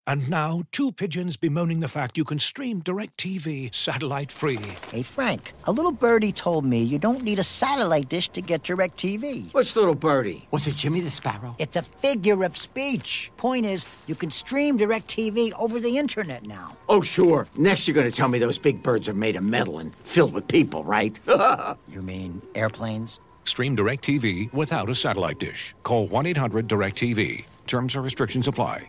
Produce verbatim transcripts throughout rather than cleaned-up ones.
And now, two pigeons bemoaning the fact you can stream DirecTV satellite-free. Hey, Frank, a little birdie told me you don't need a satellite dish to get DirecTV. What's little birdie? Was it Jimmy the Sparrow? It's a figure of speech. Point is, you can stream DirecTV over the internet now. Oh, sure. Next you're going to tell me those big birds are made of metal and filled with people, right? You mean airplanes? Stream DirecTV without a satellite dish. Call one eight hundred direct T V. Terms and restrictions apply.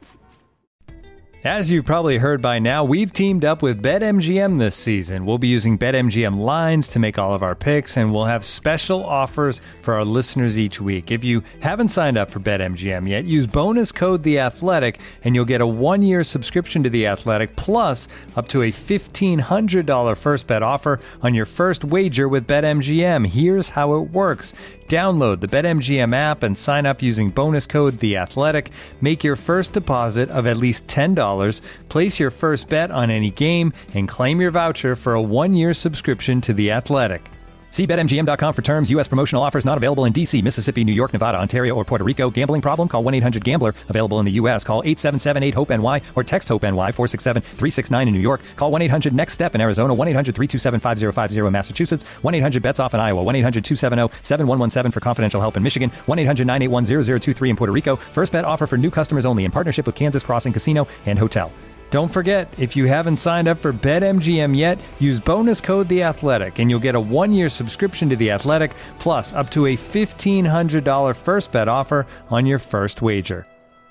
As you've probably heard by now, we've teamed up with BetMGM this season. We'll be using BetMGM lines to make all of our picks, and we'll have special offers for our listeners each week. If you haven't signed up for BetMGM yet, use bonus code The Athletic, and you'll get a one-year subscription to The Athletic, plus up to a fifteen hundred dollars first bet offer on your first wager with BetMGM. Here's how it works. Download the BetMGM app and sign up using bonus code The Athletic. Make your first deposit of at least ten dollars. Place your first bet on any game and claim your voucher for a one-year subscription to The Athletic. See Bet M G M dot com for terms. U S promotional offers not available in D C, Mississippi, New York, Nevada, Ontario, or Puerto Rico. Gambling problem? Call one eight hundred gambler. Available in the U S. Call eight seven seven eight hope N Y or text HOPE-NY four six seven three six nine in New York. Call one eight hundred next step in Arizona. one eight hundred three two seven five zero five zero in Massachusetts. one eight hundred bets off in Iowa. one eight hundred two seven zero seven one one seven for confidential help in Michigan. one eight hundred nine eight one zero zero two three in Puerto Rico. First bet offer for new customers only in partnership with Kansas Crossing Casino and Hotel. Don't forget, if you haven't signed up for BetMGM yet, use bonus code The Athletic, and you'll get a one-year subscription to The Athletic, plus up to a fifteen hundred dollars first bet offer on your first wager.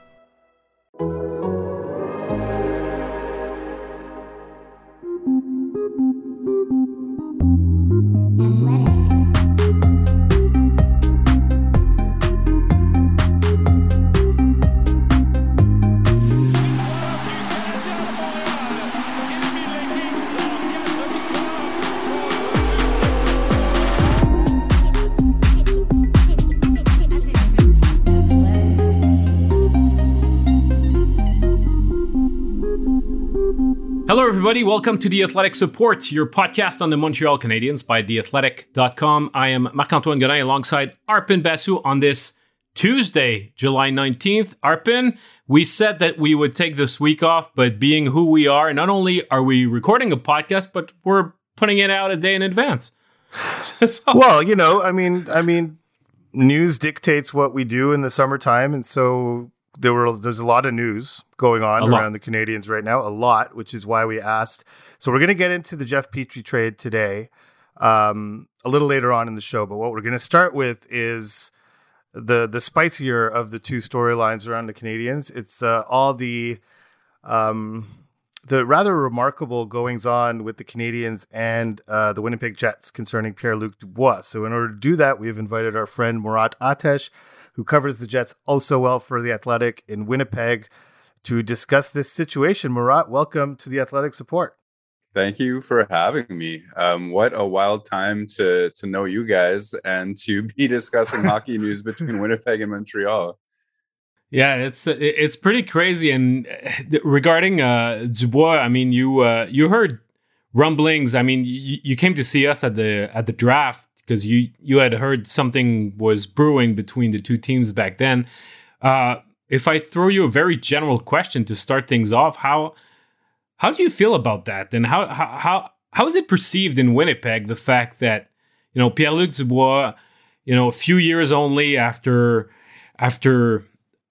Hello, everybody. Welcome to The Athletic Support, your podcast on the Montreal Canadiens by the athletic dot com. I am Marc-Antoine Godin alongside Arpin Basu on this Tuesday, July nineteenth. Arpin, we said that we would take this week off, but being who we are, not only are we recording a podcast, but we're putting it out a day in advance. so, well, you know, I mean, I mean, news dictates what we do in the summertime, and so there were there's a lot of news going on around the Canadiens right now, a lot, which is why we asked. So we're going to get into the Jeff Petrie trade today, um, a little later on in the show. But what we're going to start with is the the spicier of the two storylines around the Canadiens. It's uh, all the um, the rather remarkable goings on with the Canadiens and uh, the Winnipeg Jets concerning Pierre-Luc Dubois. So in order to do that, we have invited our friend Murat Atesh, who covers the Jets oh so well for The Athletic in Winnipeg, to discuss this situation. Murat, welcome to The Athletic Support. Thank you for having me. Um, what a wild time to to know you guys and to be discussing hockey news between Winnipeg and Montreal. Yeah, it's it's pretty crazy. And regarding uh, Dubois, I mean, you uh, you heard rumblings. I mean, you, you came to see us at the at the draft because you you had heard something was brewing between the two teams back then. Uh, if I throw you a very general question to start things off, how how do you feel about that? And how how how, how is it perceived in Winnipeg, the fact that, you know, Pierre-Luc Dubois, you know, a few years only after after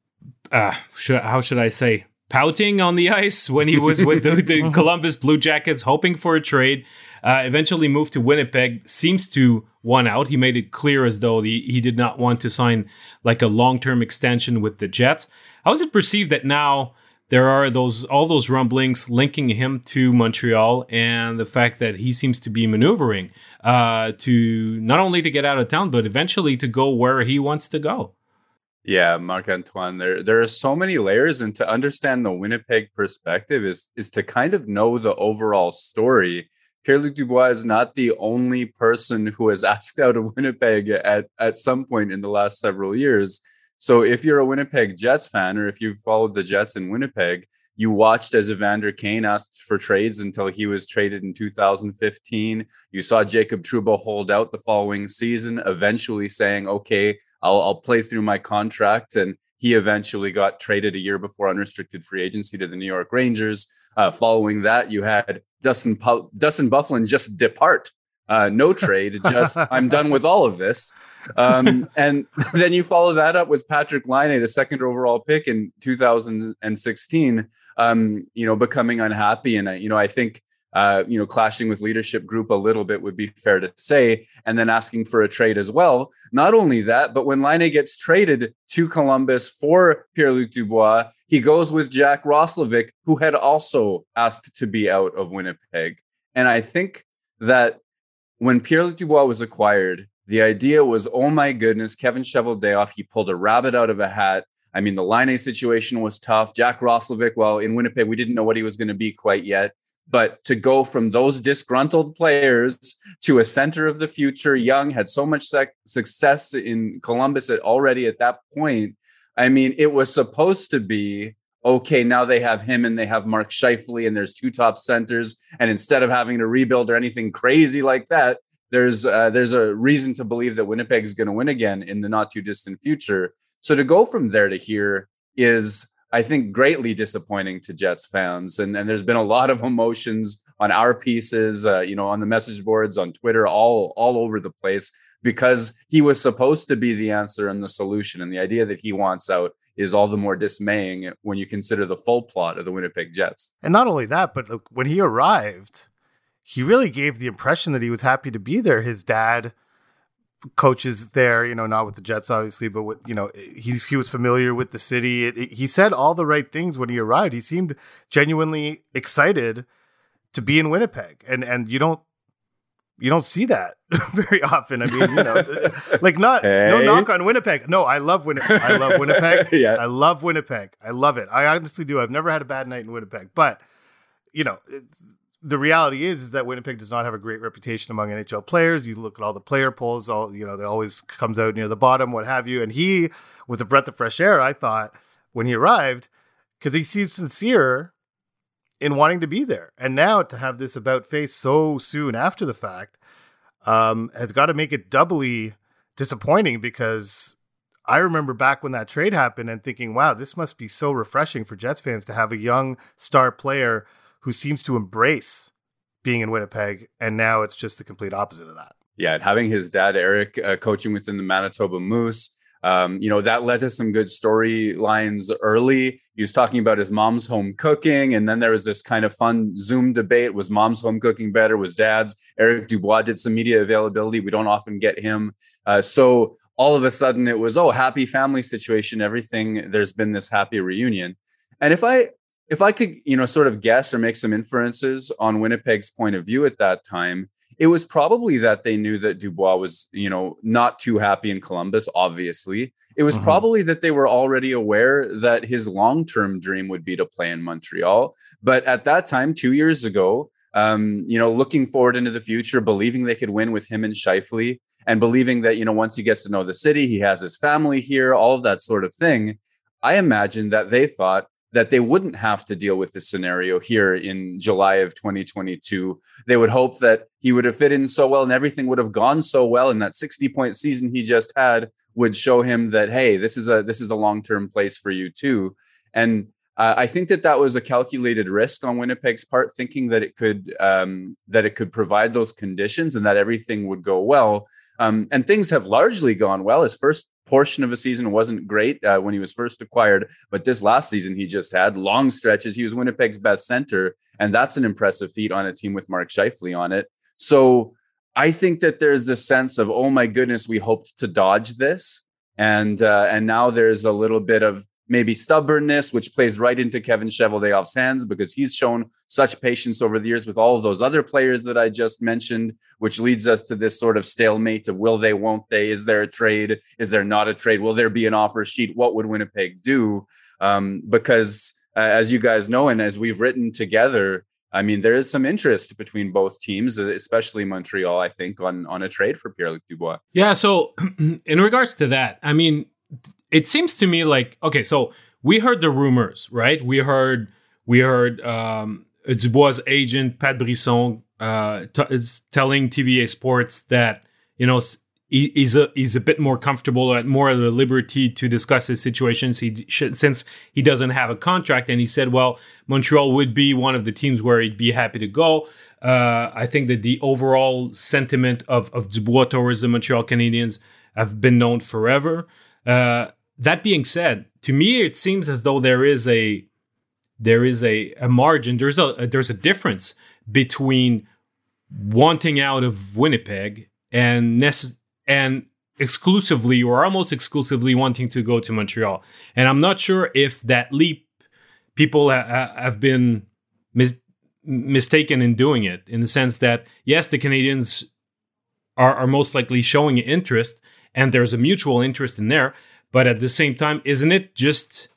uh, should, how should I say, pouting on the ice when he was with the, the Columbus Blue Jackets, hoping for a trade, uh, eventually moved to Winnipeg, seems to want out. He made it clear as though the, he did not want to sign like a long-term extension with the Jets. How is it perceived that now there are those all those rumblings linking him to Montreal, and the fact that he seems to be maneuvering uh, to not only to get out of town, but eventually to go where he wants to go? Yeah, Marc-Antoine, there there are so many layers, and to understand the Winnipeg perspective is is to kind of know the overall story. Pierre-Luc Dubois is not the only person who has asked out of Winnipeg at, at some point in the last several years. So if you're a Winnipeg Jets fan, or if you've followed the Jets in Winnipeg, you watched as Evander Kane asked for trades until he was traded in two thousand fifteen. You saw Jacob Trouba hold out the following season, eventually saying, okay, I'll, I'll play through my contract. And He eventually got traded a year before unrestricted free agency to the New York Rangers. Uh, following that, you had Dustin Pu- Dustin Byfuglien just depart. Uh, no trade, just I'm done with all of this. Um, and then you follow that up with Patrik Laine, the second overall pick in two thousand sixteen, um, you know, becoming unhappy. And, uh, you know, I think, uh, you know, clashing with leadership group a little bit would be fair to say, and then asking for a trade as well. Not only that, but when Laine gets traded to Columbus for Pierre-Luc Dubois, he goes with Jack Roslovic, who had also asked to be out of Winnipeg. And I think that when Pierre-Luc Dubois was acquired, the idea was, oh my goodness, Kevin Cheveldayoff, he pulled a rabbit out of a hat. I mean, the Laine situation was tough. Jack Roslovic, well, in Winnipeg, we didn't know what he was going to be quite yet. But to go from those disgruntled players to a center of the future, young, had so much sec- success in Columbus at, already at that point. I mean, it was supposed to be, okay, now they have him and they have Mark Scheifele and there's two top centers. And instead of having to rebuild or anything crazy like that, there's uh, there's a reason to believe that Winnipeg is going to win again in the not too distant future. So to go from there to here is, I think, greatly disappointing to Jets fans. And, and there's been a lot of emotions on our pieces, uh, you know, on the message boards, on Twitter, all, all over the place, because he was supposed to be the answer and the solution. And the idea that he wants out is all the more dismaying when you consider the full plot of the Winnipeg Jets. And not only that, but look, when he arrived, he really gave the impression that he was happy to be there. His dad coaches there, you know, not with the Jets, obviously, but with, you know, he's, he was familiar with the city. It, it, he said all the right things when he arrived. He seemed genuinely excited to be in Winnipeg. And, and you don't, you don't see that very often. I mean, you know, like not, hey. no knock on Winnipeg. No, I love Winnipeg. I love Winnipeg. yeah. I love Winnipeg. I love it. I honestly do. I've never had a bad night in Winnipeg, but you know, it's, the reality is, is that Winnipeg does not have a great reputation among N H L players. You look at all the player polls, all, you know, they always comes out near the bottom, what have you. And he was a breath of fresh air, I thought, when he arrived, because he seems sincere in wanting to be there. And now to have this about face so soon after the fact um, has got to make it doubly disappointing, because I remember back when that trade happened and thinking, wow, this must be so refreshing for Jets fans to have a young star player who seems to embrace being in Winnipeg, and now it's just the complete opposite of that. Yeah, and having his dad, Eric, uh, coaching within the Manitoba Moose, um, you know, that led to some good storylines early. He was talking about his mom's home cooking, and then there was this kind of fun Zoom debate. Was mom's home cooking better? Was dad's? Eric Dubois did some media availability. We don't often get him. Uh, so all of a sudden it was, oh, happy family situation, everything. There's been this happy reunion. And if I... If I could, you know, sort of guess or make some inferences on Winnipeg's point of view at that time, it was probably that they knew that Dubois was, you know, not too happy in Columbus, obviously. It was uh-huh. probably that they were already aware that his long-term dream would be to play in Montreal. But at that time, two years ago, um, you know, looking forward into the future, believing they could win with him and Scheifele, and believing that, you know, once he gets to know the city, he has his family here, all of that sort of thing, I imagine that they thought that they wouldn't have to deal with this scenario here in July of twenty twenty-two. They would hope that he would have fit in so well and everything would have gone so well, and that sixty point season he just had would show him that, hey, this is a this is a long-term place for you too. And uh, I think that that was a calculated risk on Winnipeg's part, thinking that it could um, that it could provide those conditions and that everything would go well. Um, and things have largely gone well. His first portion of a season wasn't great uh, when he was first acquired, but this last season he just had long stretches. He was Winnipeg's best center, and that's an impressive feat on a team with Mark Scheifele on it. So I think that there's this sense of, oh my goodness, we hoped to dodge this, and uh, and now there's a little bit of maybe stubbornness, which plays right into Kevin Cheveldayoff's hands, because he's shown such patience over the years with all of those other players that I just mentioned, which leads us to this sort of stalemate of will they, won't they? Is there a trade? Is there not a trade? Will there be an offer sheet? What would Winnipeg do? Um, because uh, as you guys know, and as we've written together, I mean, there is some interest between both teams, especially Montreal, I think, on, on a trade for Pierre-Luc Dubois. Yeah, so in regards to that, I mean, it seems to me like, okay, so we heard the rumors, right? We heard we heard um, Dubois' agent, Pat Brisson, uh, t- is telling T V A Sports that, you know, he, he's a he's a bit more comfortable at more of the liberty to discuss his situations. He should, since he doesn't have a contract, and he said, well, Montreal would be one of the teams where he'd be happy to go. Uh, I think that the overall sentiment of of Dubois towards the Montreal Canadiens have been known forever. Uh, that being said, to me, it seems as though there is a there is a, a margin. There's a, a there's a difference between wanting out of Winnipeg and nece- and exclusively or almost exclusively wanting to go to Montreal. And I'm not sure if that leap people ha- have been mis- mistaken in doing it, in the sense that, yes, the Canadiens are, are most likely showing interest and there's a mutual interest in there. But at the same time, isn't it just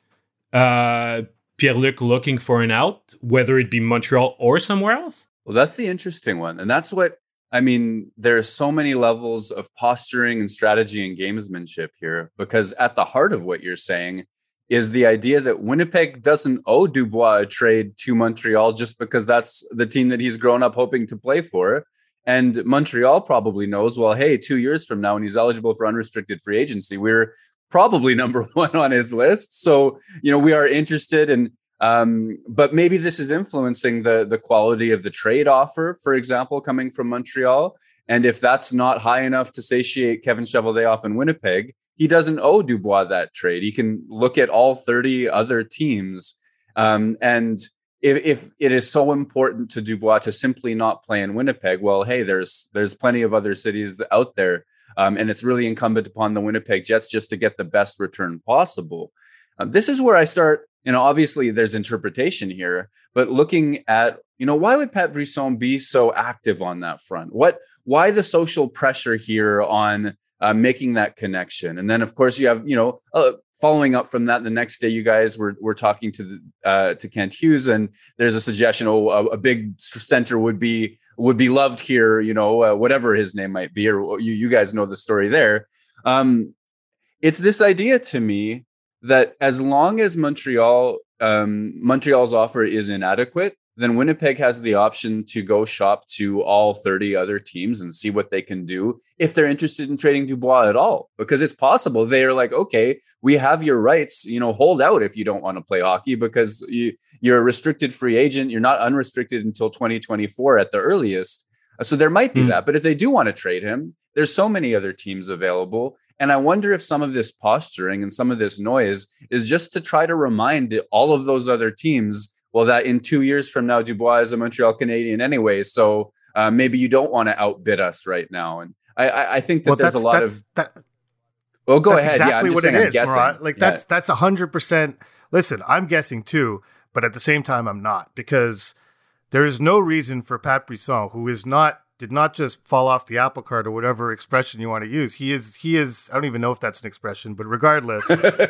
uh, Pierre-Luc looking for an out, whether it be Montreal or somewhere else? Well, that's the interesting one. And that's what, I mean, there are so many levels of posturing and strategy and gamesmanship here, because at the heart of what you're saying is the idea that Winnipeg doesn't owe Dubois a trade to Montreal just because that's the team that he's grown up hoping to play for. And Montreal probably knows, well, hey, two years from now, when he's eligible for unrestricted free agency, we're probably number one on his list. So, you know, we are interested in, um, but maybe this is influencing the, the quality of the trade offer, for example, coming from Montreal. And if that's not high enough to satiate Kevin Cheveldayoff in Winnipeg, he doesn't owe Dubois that trade. He can look at all thirty other teams. Um, and if, if it is so important to Dubois to simply not play in Winnipeg, well, hey, there's there's plenty of other cities out there. Um, and it's really incumbent upon the Winnipeg Jets just to get the best return possible. Um, this is where I start, you know, obviously there's interpretation here, but looking at, you know, why would Pat Brisson be so active on that front? What, why the social pressure here on uh, making that connection? And then, of course, you have, you know, uh, following up from that, the next day, you guys were were talking to the, uh, to Kent Hughes, and there's a suggestion, oh, a, a big center would be would be loved here, you know, uh, whatever his name might be, or you you guys know the story there. Um, it's this idea to me that as long as Montreal um, Montreal's offer is inadequate, then Winnipeg has the option to go shop to all thirty other teams and see what they can do if they're interested in trading Dubois at all. Because it's possible they are like, okay, we have your rights, you know, hold out if you don't want to play hockey because you, you're a restricted free agent. You're not unrestricted until twenty twenty-four at the earliest. So there might be mm. that. But if they do want to trade him, there's so many other teams available. And I wonder if some of this posturing and some of this noise is just to try to remind all of those other teams, well, that in two years from now, Dubois is a Montreal Canadian anyway. So uh, maybe you don't want to outbid us right now. And I, I, I think that well, there's a lot of. That, well, go that's ahead. Exactly yeah, I'm just what saying, it I'm is, guessing. Murat. Like yeah. that's that's a hundred percent. Listen, I'm guessing too, but at the same time, I'm not, because there is no reason for Pat Brisson, who is not did not just fall off the apple cart or whatever expression you want to use. He is, he is, I don't even know if that's an expression, but regardless,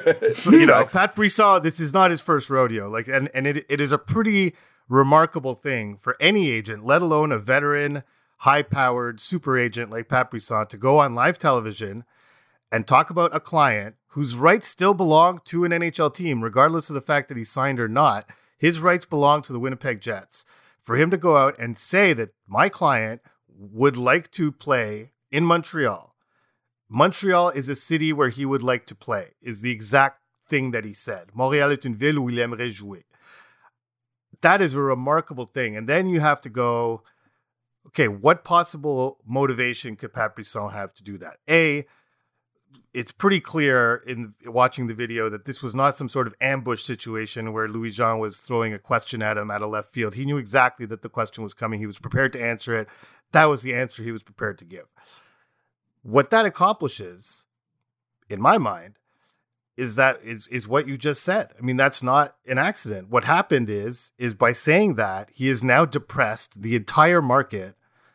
you know, Pat Brisson, this is not his first rodeo. Like, and, and it, it is a pretty remarkable thing for any agent, let alone a veteran, high powered super agent like Pat Brisson, to go on live television and talk about a client whose rights still belong to an N H L team, regardless of the fact that he's signed or not. His rights belong to the Winnipeg Jets. For him to go out and say that my client would like to play in Montreal. Montreal is a city where he would like to play, is the exact thing that he said. Montréal est une ville où il aimerait jouer. That is a remarkable thing. And then you have to go, okay, what possible motivation could Pat Brisson have to do that? A, it's pretty clear in watching the video that this was not some sort of ambush situation where Louis Jean was throwing a question at him out of left field. He knew exactly that the question was coming. He was prepared to answer it. That was the answer he was prepared to give. What that accomplishes, in my mind, is that is is what you just said. I mean, that's not an accident. What happened is, is by saying that, he has now depressed the entire market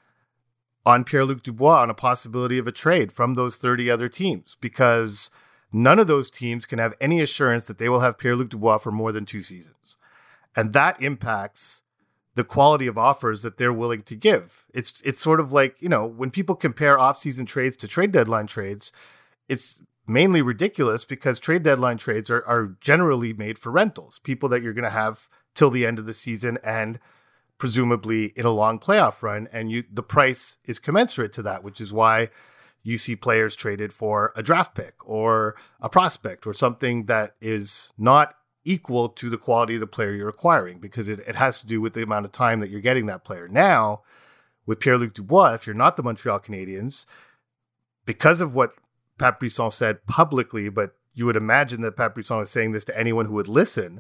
on Pierre-Luc Dubois on a possibility of a trade from those thirty other teams, because none of those teams can have any assurance that they will have Pierre-Luc Dubois for more than two seasons. And that impacts the quality of offers that they're willing to give. It's it's sort of like, you know, when people compare off-season trades to trade deadline trades, it's mainly ridiculous because trade deadline trades are, are generally made for rentals, people that you're going to have till the end of the season and presumably in a long playoff run, and you the price is commensurate to that, which is why you see players traded for a draft pick or a prospect or something that is not equal to the quality of the player you're acquiring, because it, it has to do with the amount of time that you're getting that player. Now, with Pierre-Luc Dubois, if you're not the Montreal Canadiens, because of what Pat Brisson said publicly, but you would imagine that Pat Brisson is saying this to anyone who would listen,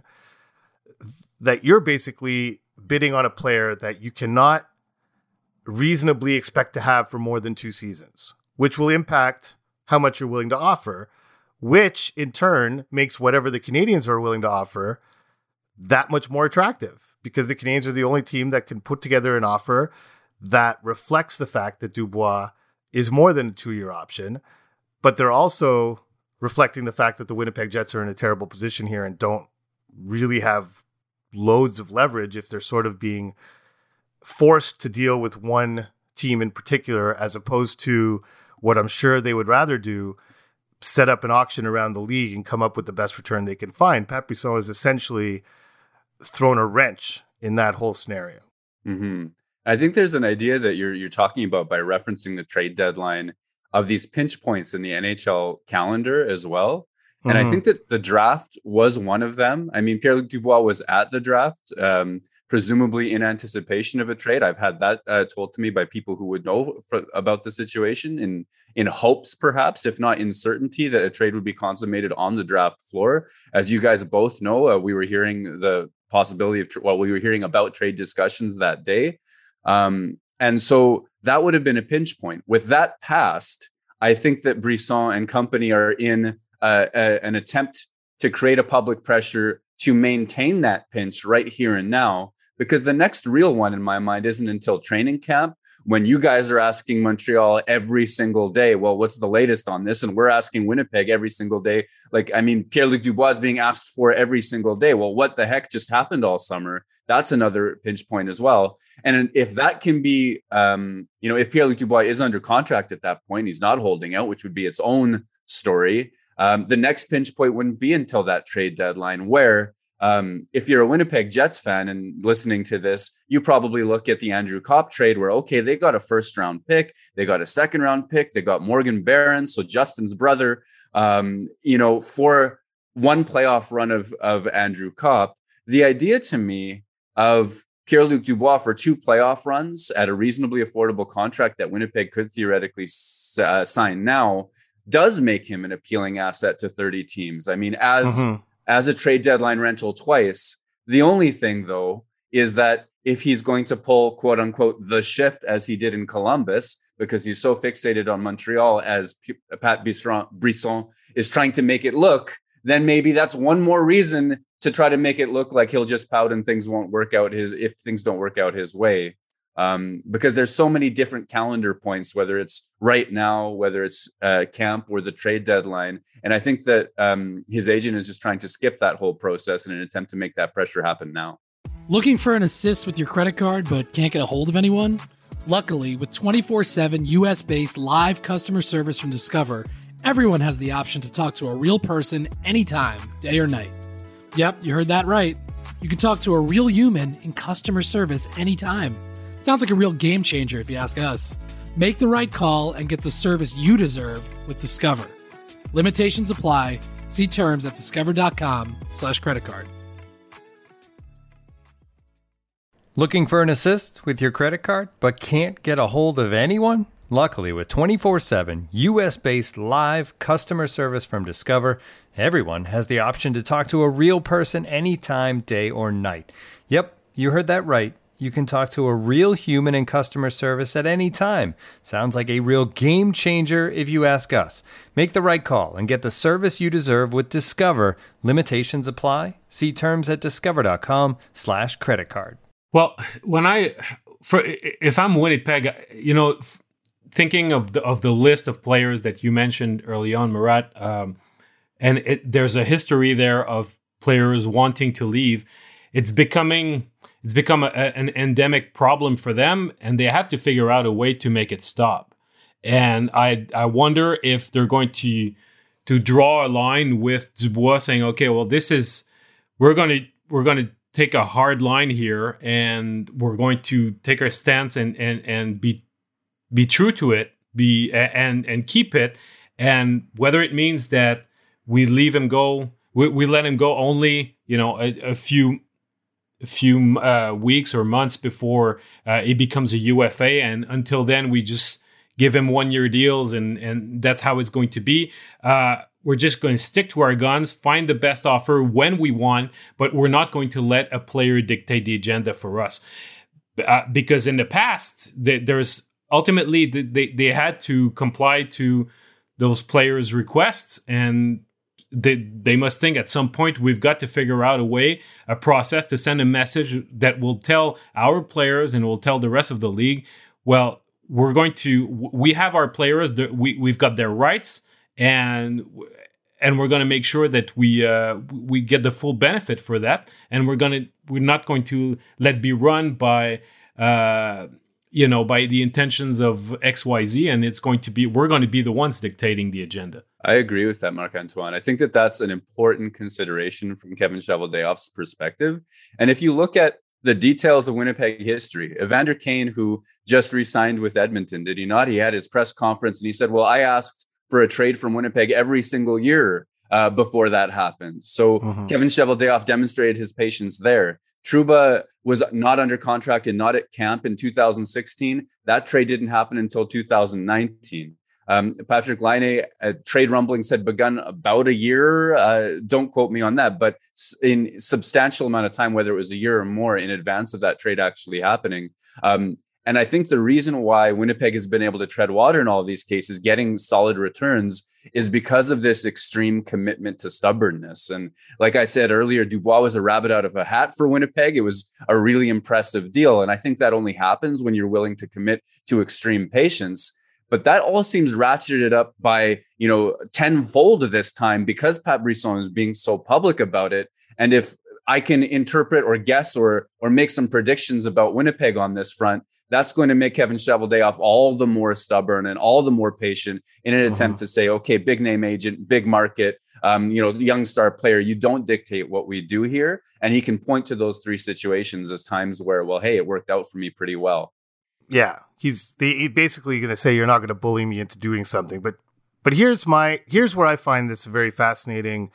that you're basically bidding on a player that you cannot reasonably expect to have for more than two seasons, which will impact how much you're willing to offer, which in turn makes whatever the Canadiens are willing to offer that much more attractive, because the Canadiens are the only team that can put together an offer that reflects the fact that Dubois is more than a two-year option, but they're also reflecting the fact that the Winnipeg Jets are in a terrible position here and don't really have loads of leverage if they're sort of being forced to deal with one team in particular, as opposed to what I'm sure they would rather do, set up an auction around the league and come up with the best return they can find. Pat Brisson has essentially thrown a wrench in that whole scenario. Mm-hmm. I think there's an idea that you're you're talking about by referencing the trade deadline of these pinch points in the N H L calendar as well. And mm-hmm. I think that the draft was one of them. I mean, Pierre-Luc Dubois was at the draft, um, presumably in anticipation of a trade. I've had that uh, told to me by people who would know for, about the situation, in in hopes, perhaps, if not in certainty, that a trade would be consummated on the draft floor. As you guys both know, uh, we were hearing the possibility of, tra- well, we were hearing about trade discussions that day. Um, and so that would have been a pinch point. With that passed, I think that Brisson and company are in uh, a, an attempt to create a public pressure to maintain that pinch right here and now, because the next real one in my mind isn't until training camp, when you guys are asking Montreal every single day, well, what's the latest on this? And we're asking Winnipeg every single day. Like, I mean, Pierre-Luc Dubois is being asked for every single day. Well, what the heck just happened all summer? That's another pinch point as well. And if that can be, um, you know, if Pierre-Luc Dubois is under contract at that point, he's not holding out, which would be its own story. Um, the next pinch point wouldn't be until that trade deadline, where Um, if you're a Winnipeg Jets fan and listening to this, you probably look at the Andrew Copp trade where, okay, they got a first round pick, they got a second round pick, they got Morgan Barron, so Justin's brother, um, you know, for one playoff run of, of Andrew Copp. The idea to me of Pierre-Luc Dubois for two playoff runs at a reasonably affordable contract that Winnipeg could theoretically uh, sign now does make him an appealing asset to thirty teams. I mean, as mm-hmm. as a trade deadline rental twice. The only thing, though, is that if he's going to pull, quote unquote, the shift as he did in Columbus, because he's so fixated on Montreal, as P- Pat Brisson is trying to make it look, then maybe that's one more reason to try to make it look like he'll just pout and things won't work out his, if things don't work out his way. Um, because there's so many different calendar points, whether it's right now, whether it's uh, camp or the trade deadline. And I think that um, his agent is just trying to skip that whole process in an attempt to make that pressure happen now. Looking for an assist with your credit card but can't get a hold of anyone? Luckily, with twenty-four seven U S-based live customer service from Discover, everyone has the option to talk to a real person anytime, day or night. Yep, you heard that right. You can talk to a real human in customer service anytime. Sounds like a real game changer if you ask us. Make the right call and get the service you deserve with Discover. Limitations apply. See terms at discover.com slash credit card. Looking for an assist with your credit card but can't get a hold of anyone? Luckily, with twenty-four seven U S-based live customer service from Discover, everyone has the option to talk to a real person anytime, day or night. Yep, you heard that right. You can talk to a real human in customer service at any time. Sounds like a real game changer if you ask us. Make the right call and get the service you deserve with Discover. Limitations apply. See terms at discover.com slash credit card. Well, when I, for if I'm Winnipeg, you know, thinking of the of the list of players that you mentioned early on, Murat, um, and it, there's a history there of players wanting to leave. It's becoming it's become a, an endemic problem for them, and they have to figure out a way to make it stop. And I I wonder if they're going to to draw a line with Dubois, saying, okay, well, this is we're going to we're going to take a hard line here, and we're going to take our stance and and and be be true to it. be and and keep it, and whether it means that we leave him go, we, we let him go only, you know, a, a few a few uh, weeks or months before uh, he becomes a U F A, and until then we just give him one year deals, and and that's how it's going to be. Uh, we're just going to stick to our guns, find the best offer when we want, but we're not going to let a player dictate the agenda for us. Uh, because in the past, they, there's ultimately they, they had to comply to those players' requests, and they, they must think at some point we've got to figure out a way, a process to send a message that will tell our players and will tell the rest of the league, well, we're going to, we have our players, we, we've got their rights, and and we're going to make sure that we uh, we get the full benefit for that, and we're going to we're not going to let be run by uh, you know by the intentions of X Y Z, and it's going to be we're going to be the ones dictating the agenda. I agree with that, Marc-Antoine. I think that that's an important consideration from Kevin Cheveldayoff's perspective, and if you look at the details of Winnipeg history, Evander Kane, who just re-signed with Edmonton, did he not? He had his press conference and he said, well, I asked for a trade from Winnipeg every single year uh, before that happened. So mm-hmm. Kevin Cheveldayoff demonstrated his patience there. Trouba was not under contract and not at camp in two thousand sixteen. That trade didn't happen until two thousand nineteen. Um, Patrick Laine, uh, trade rumblings had begun about a year. Uh, don't quote me on that, but in substantial amount of time, whether it was a year or more in advance of that trade actually happening. Um, and I think the reason why Winnipeg has been able to tread water in all of these cases, getting solid returns, is because of this extreme commitment to stubbornness. And like I said earlier, Dubois was a rabbit out of a hat for Winnipeg. It was a really impressive deal. And I think that only happens when you're willing to commit to extreme patience. But that all seems ratcheted up by, you know, tenfold this time because Pat Brisson is being so public about it. And if I can interpret or guess or or make some predictions about Winnipeg on this front, that's going to make Kevin Cheveldayoff all the more stubborn and all the more patient in an attempt uh-huh. to say, okay, big name agent, big market, um, you know, young star player, you don't dictate what we do here. And he can point to those three situations as times where, well, hey, it worked out for me pretty well. Yeah, he's he basically going to say you're not going to bully me into doing something. But but here's my here's where I find this a very fascinating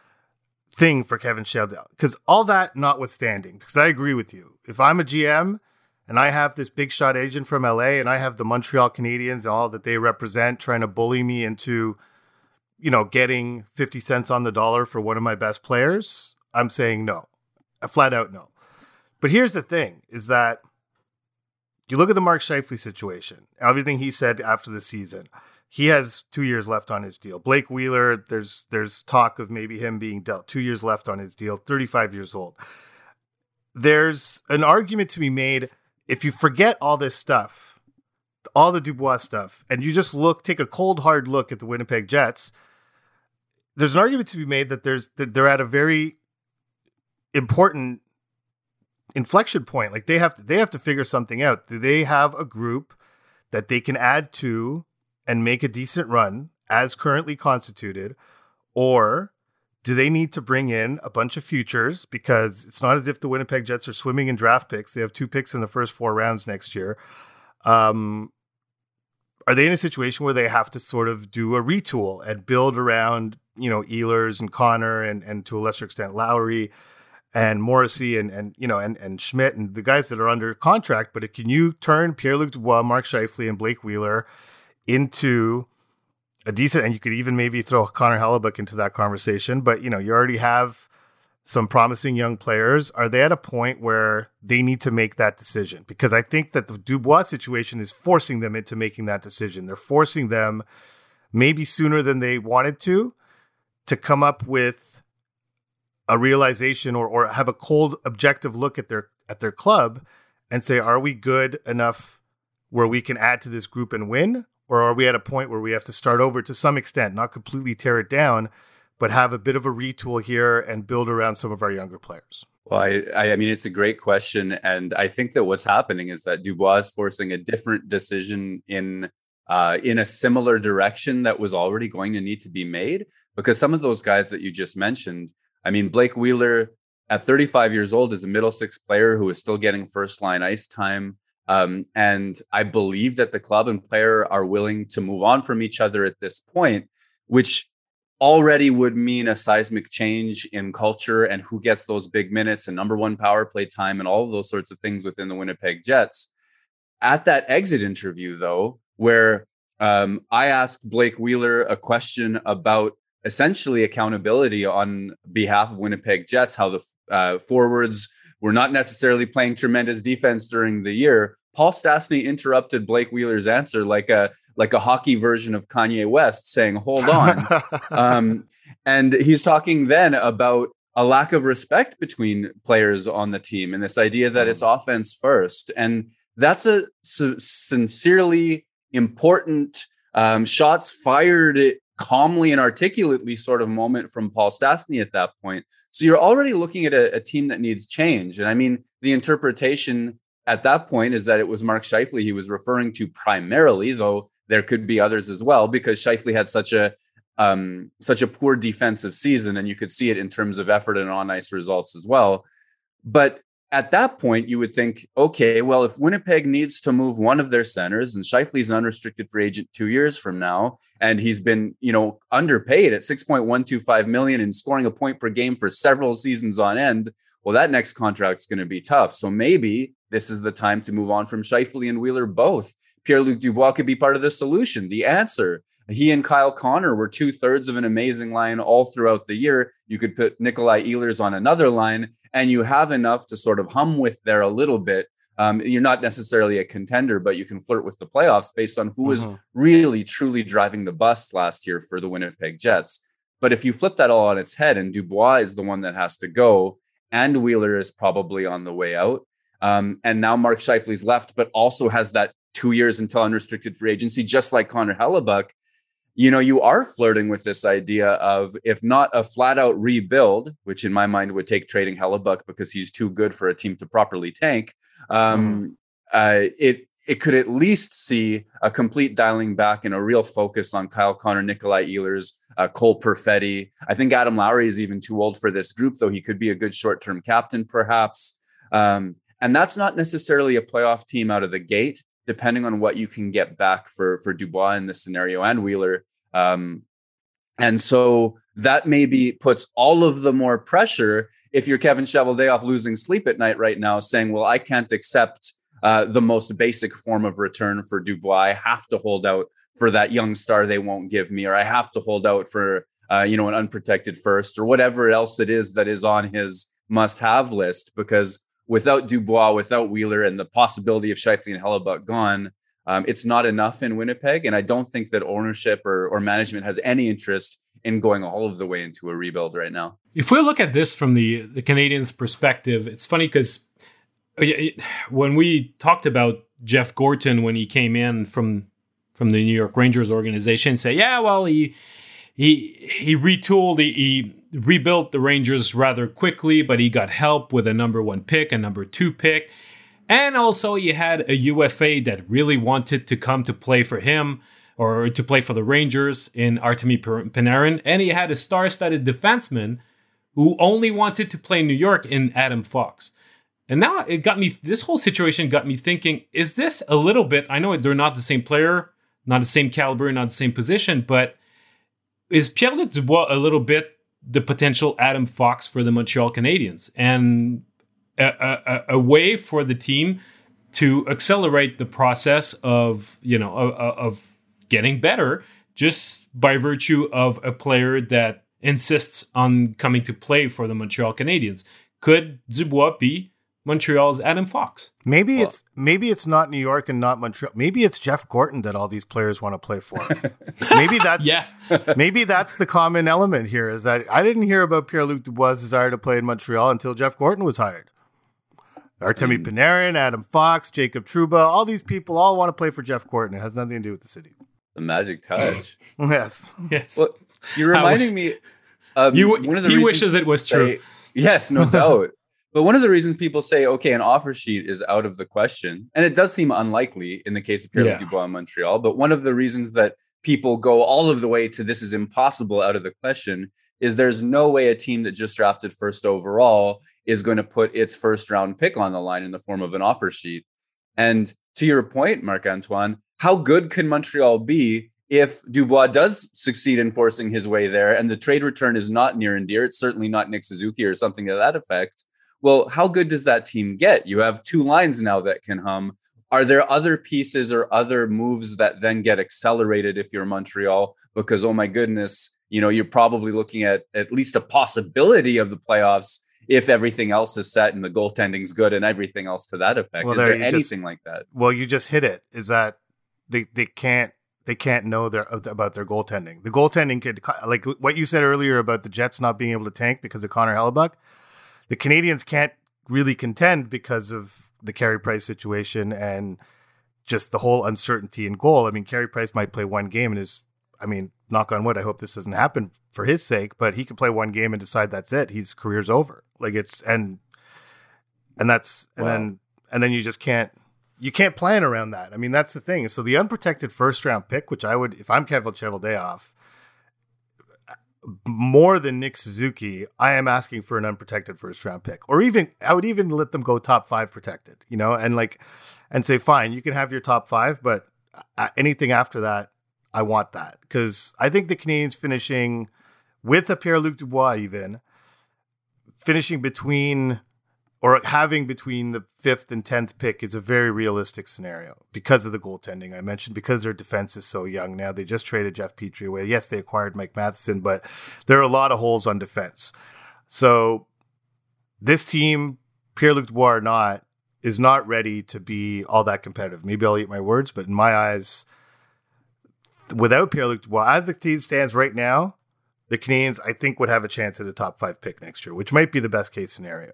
thing for Kevin Cheveldayoff, because all that notwithstanding, because I agree with you, if I'm a G M and I have this big shot agent from L A and I have the Montreal Canadiens and all that they represent trying to bully me into, you know, getting fifty cents on the dollar for one of my best players, I'm saying no, a flat out no. But here's the thing: is that you look at the Mark Scheifele situation, everything he said after the season. He has two years left on his deal. Blake Wheeler, there's there's talk of maybe him being dealt. Two years left on his deal, thirty-five years old. There's an argument to be made, if you forget all this stuff, all the Dubois stuff, and you just look, take a cold, hard look at the Winnipeg Jets, there's an argument to be made that there's that they're at a very important inflection point. Like they have to they have to figure something out. Do they have a group that they can add to and make a decent run as currently constituted, or do they need to bring in a bunch of futures? Because it's not as if the Winnipeg Jets are swimming in draft picks. They have two picks in the first four rounds next year. Um, are they in a situation where they have to sort of do a retool and build around, you know, Ehlers and Connor and and to a lesser extent Lowry and Morrissey and, and you know, and, and Schmidt and the guys that are under contract? But can you turn Pierre-Luc Dubois, Mark Scheifele, and Blake Wheeler into a decent, and you could even maybe throw Connor Hellebuyck into that conversation, but you know, you already have some promising young players. Are they at a point where they need to make that decision? Because I think that the Dubois situation is forcing them into making that decision. They're forcing them maybe sooner than they wanted to, to come up with a realization or or have a cold, objective look at their at their club and say, are we good enough where we can add to this group and win? Or are we at a point where we have to start over to some extent, not completely tear it down, but have a bit of a retool here and build around some of our younger players? Well, I, I mean, it's a great question. And I think that what's happening is that Dubois is forcing a different decision in uh, in a similar direction that was already going to need to be made. Because some of those guys that you just mentioned, I mean, Blake Wheeler at thirty-five years old is a middle six player who is still getting first line ice time. Um, and I believe that the club and player are willing to move on from each other at this point, which already would mean a seismic change in culture and who gets those big minutes and number one power play time and all of those sorts of things within the Winnipeg Jets. At that exit interview, though, where um, I asked Blake Wheeler a question about essentially accountability on behalf of Winnipeg Jets, how the uh, forwards were not necessarily playing tremendous defense during the year, Paul Stastny interrupted Blake Wheeler's answer like a like a hockey version of Kanye West, saying, hold on. um, and he's talking then about a lack of respect between players on the team and this idea that it's offense first. And that's a s- sincerely important um, shots fired calmly and articulately sort of moment from Paul Stastny at that point. So you're already looking at a, a team that needs change. And I mean, the interpretation at that point is that it was Mark Scheifele he was referring to primarily, though there could be others as well, because Scheifele had such a um, such a poor defensive season, and you could see it in terms of effort and on-ice results as well. But at that point, you would think, okay, well, if Winnipeg needs to move one of their centers, and Scheifele's an unrestricted free agent two years from now, and he's been, you know, underpaid at six point one two five million and scoring a point per game for several seasons on end, well, that next contract's going to be tough. So maybe this is the time to move on from Scheifele and Wheeler both. Pierre-Luc Dubois could be part of the solution, the answer. He and Kyle Connor were two thirds of an amazing line all throughout the year. You could put Nikolai Ehlers on another line, and you have enough to sort of hum with there a little bit. Um, you're not necessarily a contender, but you can flirt with the playoffs based on who was mm-hmm. really, truly driving the bus last year for the Winnipeg Jets. But if you flip that all on its head and Dubois is the one that has to go, and Wheeler is probably on the way out, um, and now Mark Scheifele's left, but also has that two years until unrestricted free agency, just like Connor Hellebuyck, you know, you are flirting with this idea of, if not a flat out rebuild, which in my mind would take trading Hellebuyck because he's too good for a team to properly tank. Um, mm. uh, it, it could at least see a complete dialing back and a real focus on Kyle Connor, Nikolai Ehlers, uh, Cole Perfetti. I think Adam Lowry is even too old for this group, though he could be a good short-term captain, perhaps. Um, and that's not necessarily a playoff team out of the gate, depending on what you can get back for, for Dubois in this scenario and Wheeler. Um, and so that maybe puts all of the more pressure if you're Kevin Cheveldayoff losing sleep at night right now, saying, well, I can't accept uh, the most basic form of return for Dubois. I have to hold out for that young star they won't give me, or I have to hold out for, uh, you know, an unprotected first, or whatever else it is that is on his must-have list, because without Dubois, without Wheeler, and the possibility of Scheifele and Hellebuyck gone, Um, it's not enough in Winnipeg, and I don't think that ownership or, or management has any interest in going all of the way into a rebuild right now. If we look at this from the, the Canadiens' perspective, it's funny because when we talked about Jeff Gorton when he came in from from the New York Rangers organization, say, yeah, well, he he he retooled, he, he rebuilt the Rangers rather quickly, but he got help with a number one pick, a number two pick. And also you had a U F A that really wanted to come to play for him or to play for the Rangers in Artemi Panarin. And he had a star-studded defenseman who only wanted to play in New York in Adam Fox. And now it got me, this whole situation got me thinking, is this a little bit, I know they're not the same player, not the same caliber, not the same position, but is Pierre-Luc Dubois a little bit the potential Adam Fox for the Montreal Canadiens? And A, a, a way for the team to accelerate the process of, you know, of, of getting better just by virtue of a player that insists on coming to play for the Montreal Canadiens. Could Dubois be Montreal's Adam Fox? Maybe well, it's maybe it's not New York and not Montreal. Maybe it's Jeff Gorton that all these players want to play for. maybe that's yeah. maybe that's the common element here, is that I didn't hear about Pierre-Luc Dubois' desire to play in Montreal until Jeff Gorton was hired. Artemi Panarin, Adam Fox, Jacob Trouba, all these people all want to play for Jeff Gorton. It has nothing to do with the city. The magic touch. yes. Yes. Well, you're reminding me of you, one of the he reasons wishes it was true. Say, yes, no doubt. But one of the reasons people say, okay, an offer sheet is out of the question, and it does seem unlikely in the case of Pierre-Luc yeah. Dubois in Montreal, but one of the reasons that people go all of the way to this is impossible out of the question is there's no way a team that just drafted first overall is going to put its first round pick on the line in the form of an offer sheet. And to your point, Marc-Antoine, how good can Montreal be if Dubois does succeed in forcing his way there and the trade return is not near and dear? It's certainly not Nick Suzuki or something to that effect. Well, how good does that team get? You have two lines now that can hum. Are there other pieces or other moves that then get accelerated if you're Montreal? Because, oh my goodness, you know, you're probably looking at at least a possibility of the playoffs if everything else is set and the goaltending's good and everything else to that effect. Well, is there, there anything just, like that? Well, you just hit it. Is that they they can't they can't know their about their goaltending. The goaltending could, like what you said earlier about the Jets not being able to tank because of Connor Hellebuck. The Canadians can't really contend because of the Carey Price situation and just the whole uncertainty in goal. I mean, Carey Price might play one game and is, I mean, knock on wood, I hope this doesn't happen for his sake, but he could play one game and decide that's it. His career's over. Like it's, and, and that's, and wow. then, and then you just can't, you can't plan around that. I mean, that's the thing. So the unprotected first round pick, which I would, if I'm Kevin Cheveldayoff, more than Nick Suzuki, I am asking for an unprotected first round pick, or even I would even let them go top five protected, you know, and like, and say, fine, you can have your top five, but anything after that, I want that. Cause I think the Canadians finishing with a Pierre-Luc Dubois, even finishing between or having between the fifth and tenth pick is a very realistic scenario because of the goaltending I mentioned, because their defense is so young now. They just traded Jeff Petrie away. Yes, they acquired Mike Matheson, but there are a lot of holes on defense. So this team, Pierre-Luc Dubois or not, is not ready to be all that competitive. Maybe I'll eat my words, but in my eyes, without Pierre-Luc Dubois, as the team stands right now, the Canadians, I think, would have a chance at a top five pick next year, which might be the best case scenario.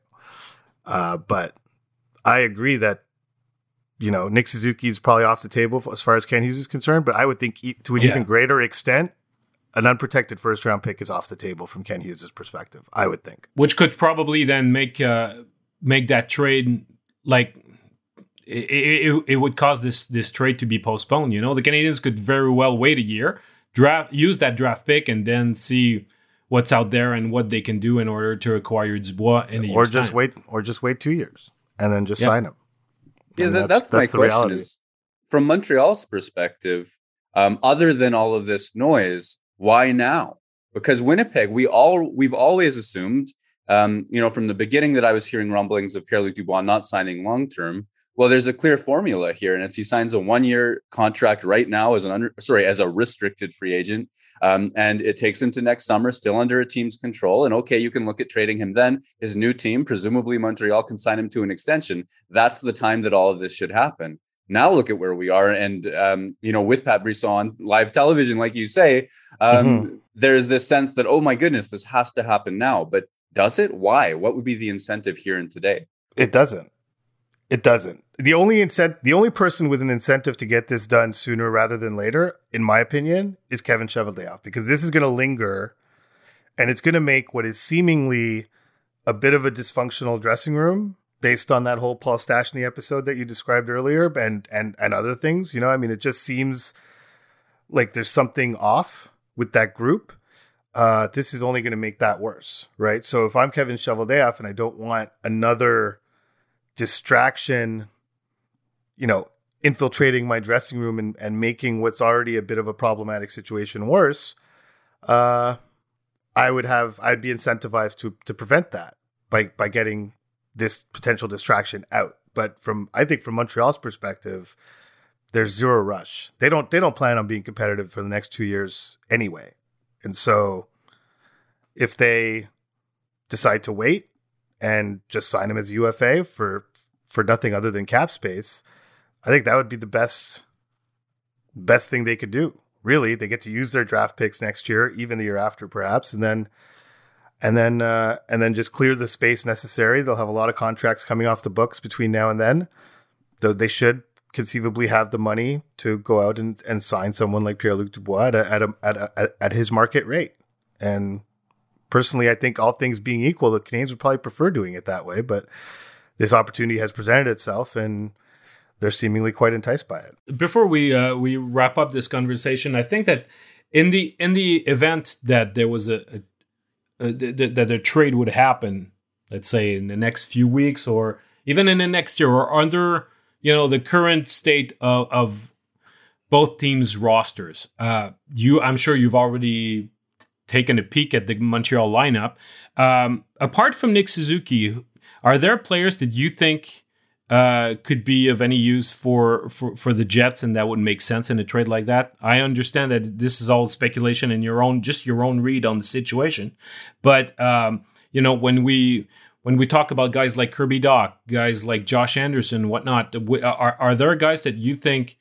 Uh, but I agree that, you know, Nick Suzuki is probably off the table as far as Ken Hughes is concerned, but I would think e- to an yeah. even greater extent, an unprotected first round pick is off the table from Ken Hughes' perspective, I would think. Which could probably then make uh, make that trade, like, it, it, it would cause this this trade to be postponed. You know, the Canadians could very well wait a year, draft, use that draft pick, and then see what's out there and what they can do in order to acquire Dubois in a year's or just time. wait, or just wait two years and then just yeah. sign him. Yeah, that, that's, that's, that's my question. Reality. Is from Montreal's perspective, um, other than all of this noise, why now? Because Winnipeg, we all we've always assumed, um, you know, from the beginning that I was hearing rumblings of Pierre-Luc Dubois not signing long term. Well, there's a clear formula here, and it's he signs a one-year contract right now as an under, sorry, as a restricted free agent, um, and it takes him to next summer, still under a team's control. And okay, you can look at trading him then. His new team, presumably Montreal, can sign him to an extension. That's the time that all of this should happen. Now look at where we are, and um, you know, with Pat Brisson on live television, like you say, um, mm-hmm. there's this sense that, oh my goodness, this has to happen now. But does it? Why? What would be the incentive here and today? It doesn't. It doesn't. The only incent- the only person with an incentive to get this done sooner rather than later, in my opinion, is Kevin Cheveldayoff, because this is going to linger, and it's going to make what is seemingly a bit of a dysfunctional dressing room, based on that whole Paul Stastny episode that you described earlier, and and and other things. You know, I mean, it just seems like there's something off with that group. Uh, this is only going to make that worse, right? So if I'm Kevin Cheveldayoff and I don't want another distraction, you know, infiltrating my dressing room and, and making what's already a bit of a problematic situation worse, uh, I would have, I'd be incentivized to to prevent that by by getting this potential distraction out. But from, I think from Montreal's perspective, there's zero rush. They don't they don't plan on being competitive for the next two years anyway. And so if they decide to wait and just sign him as a U F A for for nothing other than cap space, I think that would be the best best thing they could do. Really, they get to use their draft picks next year, even the year after, perhaps, and then and then uh, and then just clear the space necessary. They'll have a lot of contracts coming off the books between now and then. Though they should conceivably have the money to go out and, and sign someone like Pierre-Luc Dubois at a, at a, at a, at his market rate. And personally, I think all things being equal, the Canadians would probably prefer doing it that way. But this opportunity has presented itself, and they're seemingly quite enticed by it. Before we uh, we wrap up this conversation, I think that in the in the event that there was a, a, a that a trade would happen, let's say in the next few weeks or even in the next year or under, you know, the current state of, of both teams' rosters. Uh, you, I'm sure you've already taken a peek at the Montreal lineup. Um, apart from Nick Suzuki, are there players that you think uh, could be of any use for, for, for the Jets and that would make sense in a trade like that? I understand that this is all speculation and your own, just your own read on the situation. But, um, you know, when we when we talk about guys like Kirby Dach, guys like Josh Anderson, whatnot, are, are there guys that you think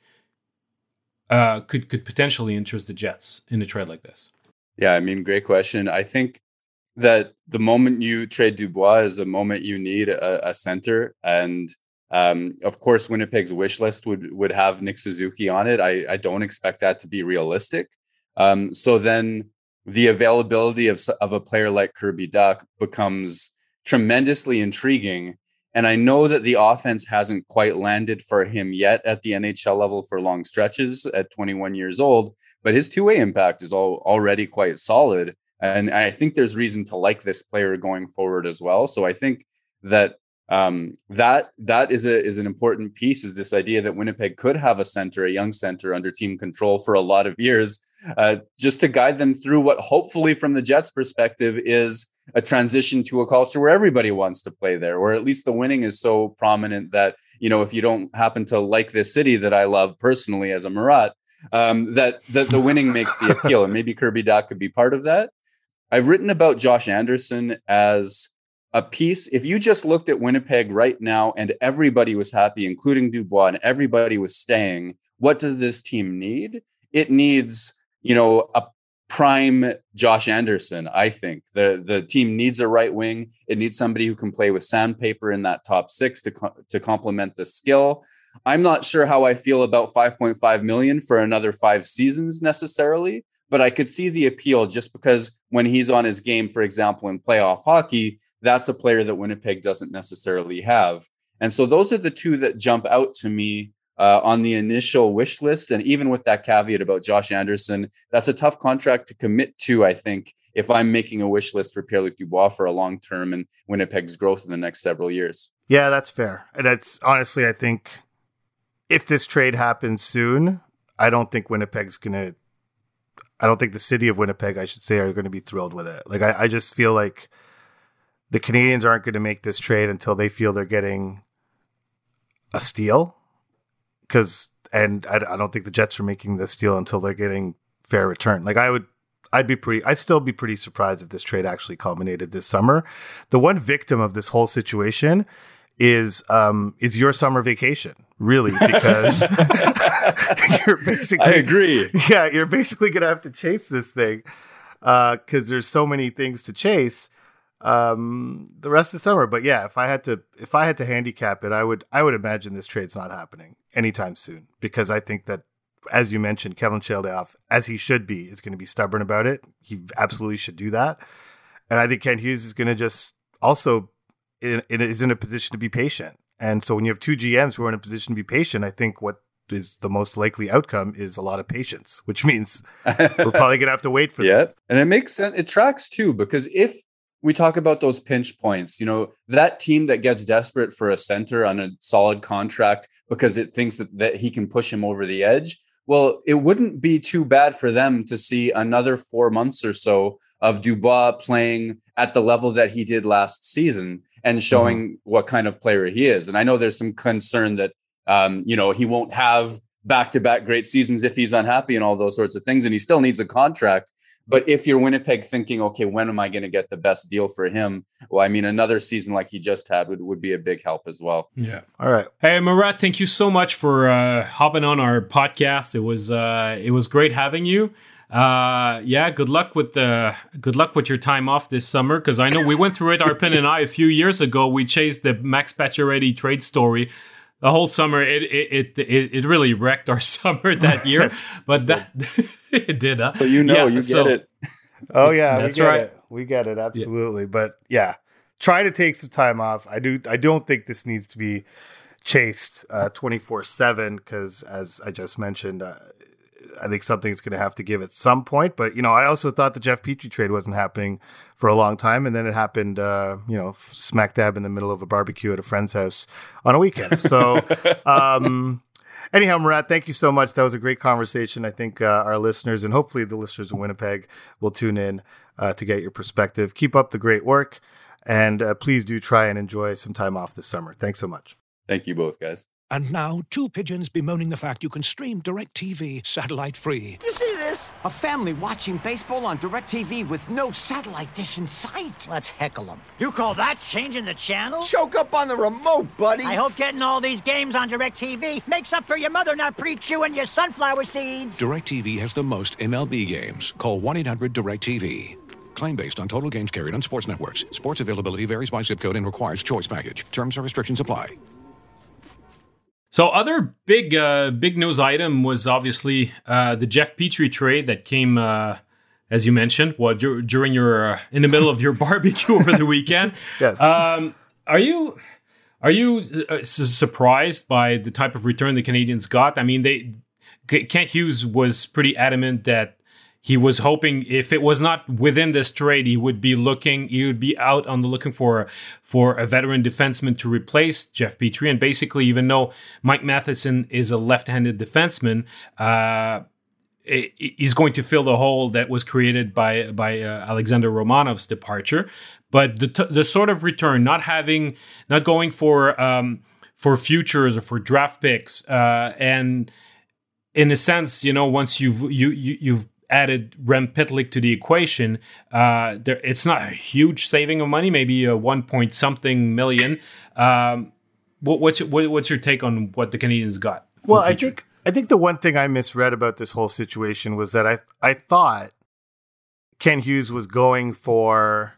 uh, could, could potentially interest the Jets in a trade like this? Yeah, I mean, great question. I think that the moment you trade Dubois is a moment you need a, a center. And um, of course, Winnipeg's wish list would, would have Nick Suzuki on it. I, I don't expect that to be realistic. Um, so then the availability of, of a player like Kirby Dach becomes tremendously intriguing. And I know that the offense hasn't quite landed for him yet at the N H L level for long stretches at twenty-one years old, but his two-way impact is all, already quite solid. And I think there's reason to like this player going forward as well. So I think that um, that that is a is an important piece, is this idea that Winnipeg could have a center, a young center under team control for a lot of years, uh, just to guide them through what hopefully from the Jets' perspective is a transition to a culture where everybody wants to play there, or at least the winning is so prominent that, you know, if you don't happen to like this city that I love personally as a Murat, um, that, that the winning makes the appeal. And maybe Kirby Dach could be part of that. I've written about Josh Anderson as a piece. If you just looked at Winnipeg right now and everybody was happy, including Dubois, and everybody was staying, what does this team need? It needs, you know, a prime Josh Anderson. I think the the team needs a right wing. It needs somebody who can play with sandpaper in that top six to co- to complement the skill. I'm not sure how I feel about five point five million for another five seasons necessarily, but I could see the appeal just because when he's on his game, for example, in playoff hockey, that's a player that Winnipeg doesn't necessarily have. And so those are the two that jump out to me Uh, on the initial wish list. And even with that caveat about Josh Anderson, that's a tough contract to commit to, I think, if I'm making a wish list for Pierre-Luc Dubois for a long term and Winnipeg's growth in the next several years. Yeah, that's fair. And that's honestly, I think if this trade happens soon, I don't think Winnipeg's going to, I don't think the city of Winnipeg, I should say, are going to be thrilled with it. Like, I, I just feel like the Canadians aren't going to make this trade until they feel they're getting a steal. Because, and I, I don't think the Jets are making this deal until they're getting fair return. Like I would, I'd be pretty, I'd still be pretty surprised if this trade actually culminated this summer. The one victim of this whole situation is, um, is your summer vacation, really, because you're basically, I agree. Yeah, you're basically going to have to chase this thing uh, because there's so many things to chase um the rest of the summer. But yeah, if I had to if I had to handicap it, I would I would imagine this trade's not happening anytime soon, because I think that, as you mentioned, Kevin Cheveldayoff, as he should be, is going to be stubborn about it. He absolutely should do that. And I think Kent Hughes is going to just also in, in, is in a position to be patient. And so when you have two G Ms who are in a position to be patient, I think what is the most likely outcome is a lot of patience, which means we're probably going to have to wait for yeah. this. And it makes sense. It tracks too, because if we talk about those pinch points, you know, that team that gets desperate for a center on a solid contract because it thinks that, that he can push him over the edge. Well, it wouldn't be too bad for them to see another four months or so of Dubois playing at the level that he did last season and showing mm-hmm. what kind of player he is. And I know there's some concern that, um, you know, he won't have back-to-back great seasons if he's unhappy and all those sorts of things. And he still needs a contract. But if you're Winnipeg thinking, okay, when am I going to get the best deal for him? Well, I mean, another season like he just had would, would be a big help as well. Yeah. All right. Hey, Murat, thank you so much for uh, hopping on our podcast. It was uh, it was great having you. Uh, yeah, good luck with the good luck with your time off this summer, because I know we went through it, Arpin and I, a few years ago. We chased the Max Pacioretty trade story. The whole summer, it it, it it really wrecked our summer that year. But that it did. Huh? So you know, yeah, you so, get it. Oh yeah, that's we get right. it. We get it absolutely. Yeah. But yeah, try to take some time off. I do. I don't think this needs to be chased twenty-four seven because, as I just mentioned, uh, I think something's going to have to give at some point. But, you know, I also thought the Jeff Petrie trade wasn't happening for a long time. And then it happened, uh, you know, smack dab in the middle of a barbecue at a friend's house on a weekend. So, um, anyhow, Murat, thank you so much. That was a great conversation. I think uh, our listeners and hopefully the listeners in Winnipeg will tune in uh, to get your perspective. Keep up the great work. And uh, please do try and enjoy some time off this summer. Thanks so much. Thank you both, guys. And now, two pigeons bemoaning the fact you can stream DirecTV satellite-free. You see this? A family watching baseball on DirecTV with no satellite dish in sight. Let's heckle them. You call that changing the channel? Choke up on the remote, buddy. I hope getting all these games on DirecTV makes up for your mother not pre-chewing your sunflower seeds. DirecTV has the most M L B games. Call one eight hundred direct T V. Claim based on total games carried on sports networks. Sports availability varies by zip code and requires choice package. Terms and restrictions apply. So other big uh, big news item was obviously uh, the Jeff Petrie trade that came, uh, as you mentioned, well, dur- during your uh, in the middle of your barbecue over the weekend. Yes. Um, are you are you uh, su- surprised by the type of return the Canadians got? I mean, they Kent Hughes was pretty adamant that he was hoping if it was not within this trade, he would be looking, he would be out on the looking for, for a veteran defenseman to replace Jeff Petrie. And basically, even though Mike Matheson is a left-handed defenseman, uh, he's going to fill the hole that was created by, by uh, Alexander Romanov's departure. But the, t- the sort of return, not having, not going for, um, for futures or for draft picks, uh, and in a sense, you know, once you've, you, you, you've, added Rem Pitlick to the equation, uh, there, it's not a huge saving of money, maybe a one point something million. Um, what, what's your, what, what's your take on what the Canadians got? Well, I think I think the one thing I misread about this whole situation was that I I thought Ken Hughes was going for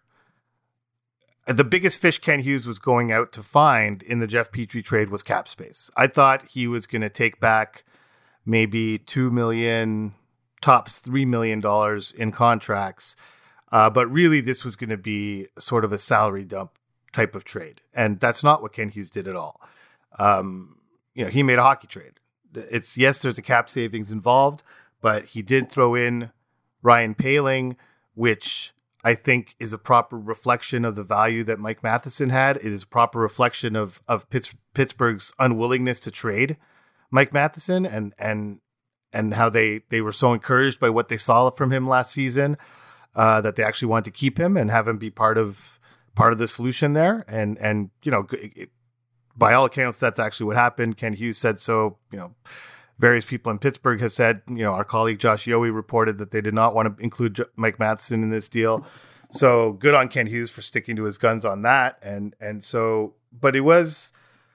the biggest fish Ken Hughes was going out to find in the Jeff Petrie trade was cap space. I thought he was going to take back maybe two million. Tops three million dollars in contracts. Uh, but really, this was going to be sort of a salary dump type of trade. And that's not what Ken Hughes did at all. Um, you know, he made a hockey trade. It's yes, there's a cap savings involved, but he did throw in Ryan Poehling, which I think is a proper reflection of the value that Mike Matheson had. It is a proper reflection of of Pitts, Pittsburgh's unwillingness to trade Mike Matheson and and and how they, they were so encouraged by what they saw from him last season uh, that they actually wanted to keep him and have him be part of part of the solution there. And, and you know, it, by all accounts, that's actually what happened. Ken Hughes said so. You know, various people in Pittsburgh have said, you know, our colleague Josh Yohe reported that they did not want to include Mike Matheson in this deal. So good on Ken Hughes for sticking to his guns on that. And, and so, but it was...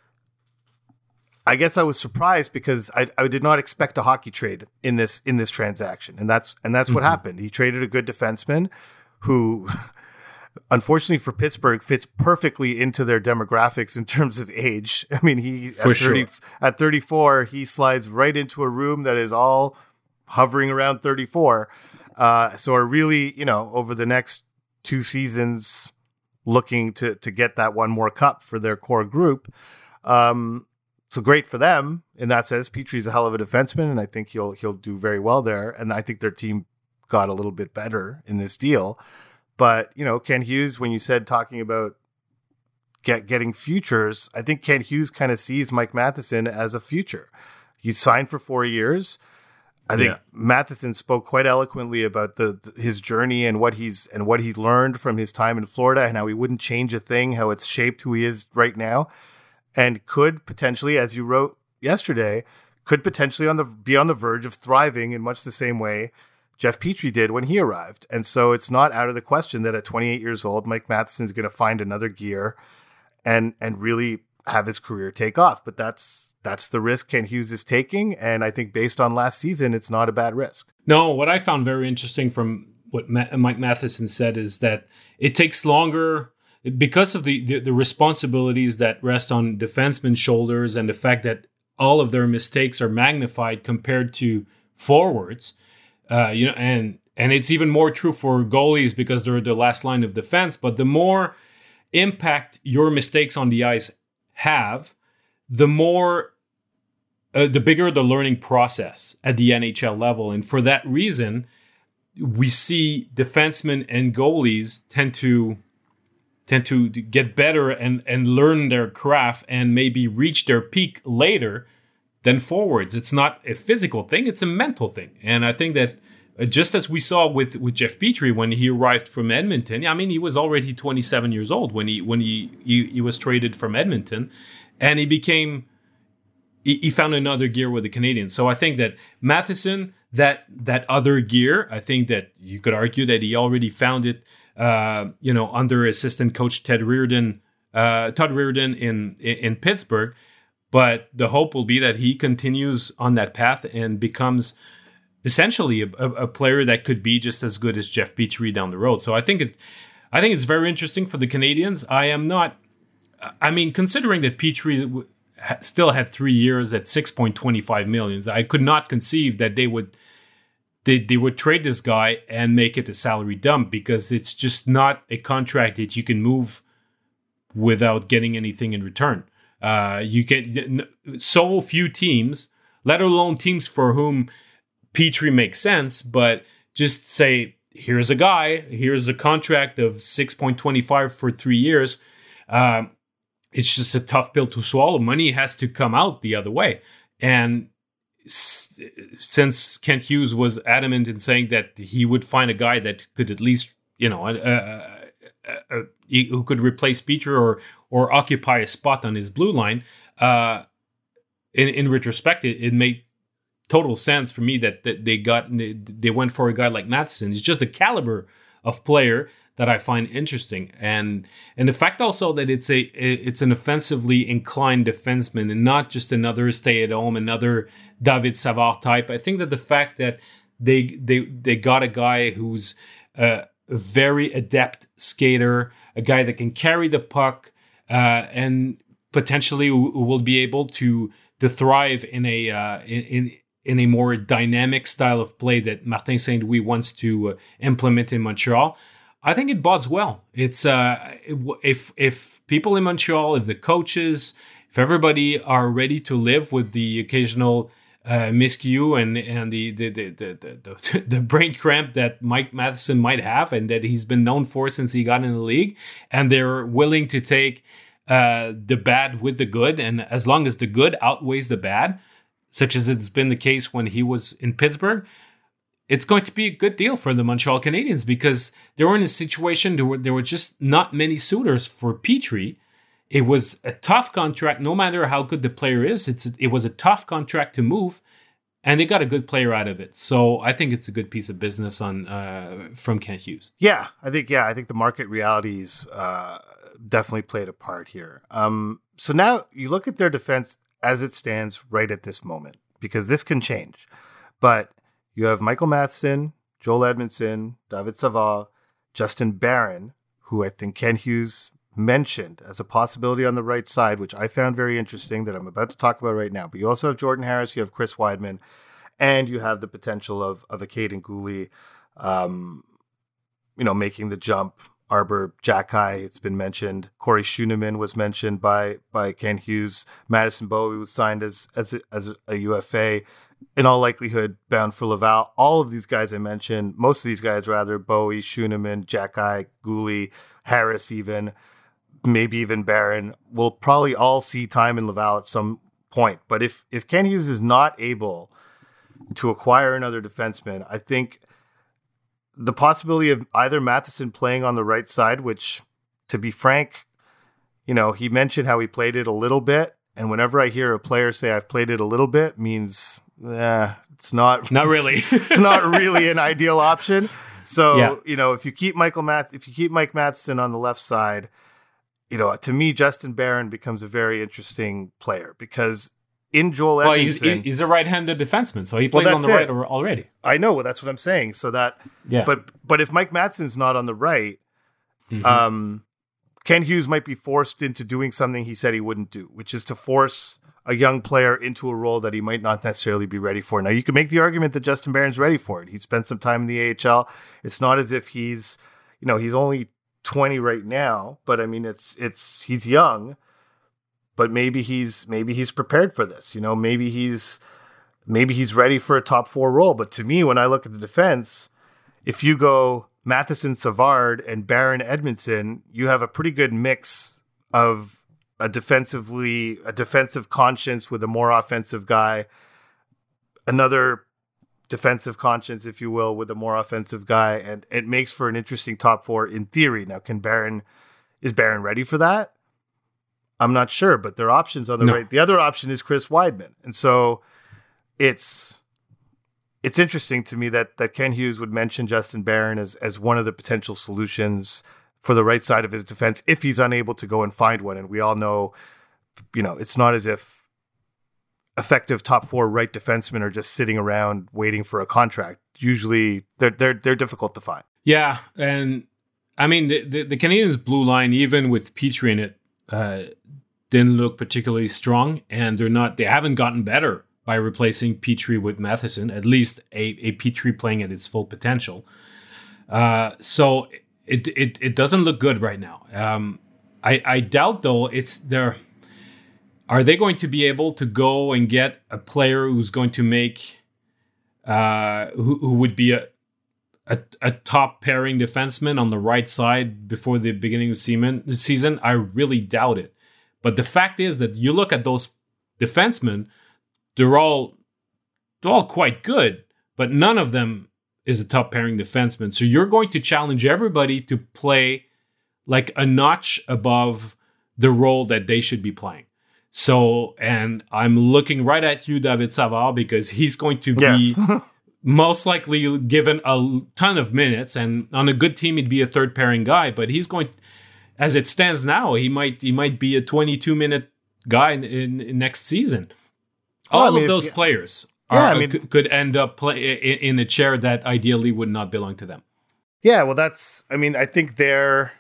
I guess I was surprised because I, I did not expect a hockey trade in this in this transaction, and that's and that's mm-hmm. what happened. He traded a good defenseman who, unfortunately for Pittsburgh, fits perfectly into their demographics in terms of age. I mean, he for at thirty sure. at thirty-four, he slides right into a room that is all hovering around thirty-four. Uh, so are really, you know, over the next two seasons, looking to to get that one more cup for their core group. Um, So great for them in that sense. Petrie's a hell of a defenseman, and I think he'll he'll do very well there. And I think their team got a little bit better in this deal. But you know, Ken Hughes, when you said talking about get getting futures, I think Ken Hughes kind of sees Mike Matheson as a future. He's signed for four years. I think yeah. Matheson spoke quite eloquently about the, the his journey and what he's and what he's learned from his time in Florida and how he wouldn't change a thing, how it's shaped who he is right now. And could potentially, as you wrote yesterday, could potentially on the be on the verge of thriving in much the same way Jeff Petrie did when he arrived. And so it's not out of the question that at twenty-eight years old, Mike Matheson is going to find another gear and and really have his career take off. But that's that's the risk Ken Hughes is taking. And I think based on last season, it's not a bad risk. No, what I found very interesting from what Ma- Mike Matheson said is that it takes longer because of the, the, the responsibilities that rest on defensemen's shoulders and the fact that all of their mistakes are magnified compared to forwards, uh, you know, and and it's even more true for goalies because they're the last line of defense. But the more impact your mistakes on the ice have, the more uh, the bigger the learning process at the N H L level. And for that reason, we see defensemen and goalies tend to tend to get better and, and learn their craft and maybe reach their peak later than forwards. It's not a physical thing, it's a mental thing. And I think that uh, just as we saw with, with Jeff Petrie when he arrived from Edmonton, I mean, he was already twenty-seven years old when he when he, he, he was traded from Edmonton, and he became, he, he found another gear with the Canadiens. So I think that Matheson, that that other gear, I think that you could argue that he already found it, uh, you know, under assistant coach Ted Reardon, uh, Todd Reardon in, in in Pittsburgh. But the hope will be that he continues on that path and becomes essentially a, a player that could be just as good as Jeff Petrie down the road. So I think it, I think it's very interesting for the Canadiens. I am not, I mean, considering that Petrie still had three years at six point two five million, I could not conceive that they would they, they would trade this guy and make it a salary dump, because it's just not a contract that you can move without getting anything in return. Uh, you get so few teams, let alone teams for whom Petrie makes sense, but just say, here's a guy, here's a contract of six point two five for three years. Uh, it's just a tough pill to swallow. Money has to come out the other way. And s- since Kent Hughes was adamant in saying that he would find a guy that could at least, you know, uh, uh, uh, uh, who could replace Petrie or or occupy a spot on his blue line, uh, in, in retrospect, it, it made total sense for me that, that they got they, they went for a guy like Matheson. He's just the caliber of player that I find interesting, and and the fact also that it's a it's an offensively inclined defenseman and not just another stay at home, another David Savard type. I think that the fact that they they they got a guy who's uh, a very adept skater, a guy that can carry the puck, uh, and potentially w- will be able to to thrive in a uh, in in a more dynamic style of play that Martin Saint Louis wants to uh, implement in Montreal. I think it bodes well. It's uh, if if people in Montreal, if the coaches, if everybody are ready to live with the occasional uh, miscue and and the the the, the the the brain cramp that Mike Matheson might have and that he's been known for since he got in the league, and they're willing to take uh, the bad with the good, and as long as the good outweighs the bad, such as it's been the case when he was in Pittsburgh, it's going to be a good deal for the Montreal Canadiens, because they were in a situation where there were just not many suitors for Petrie. It was a tough contract, no matter how good the player is. It's it was a tough contract to move, and they got a good player out of it. So I think it's a good piece of business on uh, from Kent Hughes. Yeah, I think yeah, I think the market realities uh, definitely played a part here. Um, so now you look at their defense as it stands right at this moment, because this can change, but you have Michael Matheson, Joel Edmondson, David Savard, Justin Barron, who I think Ken Hughes mentioned as a possibility on the right side, which I found very interesting, that I'm about to talk about right now. But you also have Jordan Harris, you have Chris Weidman, and you have the potential of of a Caden Gooley, um, you know, making the jump. Arbor Jackeye, it's been mentioned. Corey Schooneman was mentioned by by Ken Hughes. Madison Bowie was signed as as a, as a U F A. In all likelihood, bound for Laval. All of these guys I mentioned, most of these guys rather, Bowie, Schooneman, Jackeye, Gooley, Harris even, maybe even Barron, will probably all see time in Laval at some point. But if, if Ken Hughes is not able to acquire another defenseman, I think the possibility of either Matheson playing on the right side, which, to be frank, you know, he mentioned how he played it a little bit. And whenever I hear a player say I've played it a little bit, means eh, it's not not really it's not really an ideal option. So yeah. you know, if you keep Michael Math if you keep Mike Matheson on the left side, you know, to me Justin Barron becomes a very interesting player, because in Joel well, Edmondson, he's, he's a right-handed defenseman, so he plays well, on the it. right already. I know, well, that's what I'm saying. So that, yeah. But but if Mike Matheson's not on the right, mm-hmm. um. Ken Hughes might be forced into doing something he said he wouldn't do, which is to force a young player into a role that he might not necessarily be ready for. Now, you can make the argument that Justin Barron's ready for it. He spent some time in the A H L. It's not as if he's, you know, he's only twenty right now, but I mean, it's, it's, he's young. but maybe he's maybe he's prepared for this. You know, maybe he's maybe he's ready for a top four role. But to me, when I look at the defense, if you go Matheson, Savard, and Barron, Edmondson, you have a pretty good mix of a defensively a defensive conscience with a more offensive guy, another defensive conscience, if you will, with a more offensive guy, and it makes for an interesting top four in theory. Now, can Barron is Barron ready for that? I'm not sure, but there are options on the no. right. The other option is Chris Weidman, and so it's it's interesting to me that that Ken Hughes would mention Justin Barron as as one of the potential solutions for the right side of his defense if he's unable to go and find one. And we all know, you know, it's not as if effective top four right defensemen are just sitting around waiting for a contract. Usually, they're they're they're difficult to find. Yeah, and I mean the the, the Canadiens' blue line, even with Petrie in it, uh, didn't look particularly strong, and they're not. They haven't gotten better by replacing Petrie with Matheson. At least a a Petrie playing at its full potential. Uh, so it it it doesn't look good right now. Um, I I doubt though it's there. Are they going to be able to go and get a player who's going to make, uh, who, who would be a, a a top pairing defenseman on the right side before the beginning of the season? I really doubt it. But the fact is that you look at those defensemen, they're all they're all quite good, but none of them is a top pairing defenseman. So you're going to challenge everybody to play like a notch above the role that they should be playing. So, and I'm looking right at you, David Savard, because he's going to be yes. most likely given a ton of minutes, and on a good team, he'd be a third pairing guy. But he's going, as it stands now, he might he might be a twenty-two minute guy in, in, in next season. All well, I mean, of those if, players are, yeah, I mean, could, could end up play in, in a chair that ideally would not belong to them. Yeah, well, that's. I mean, I think their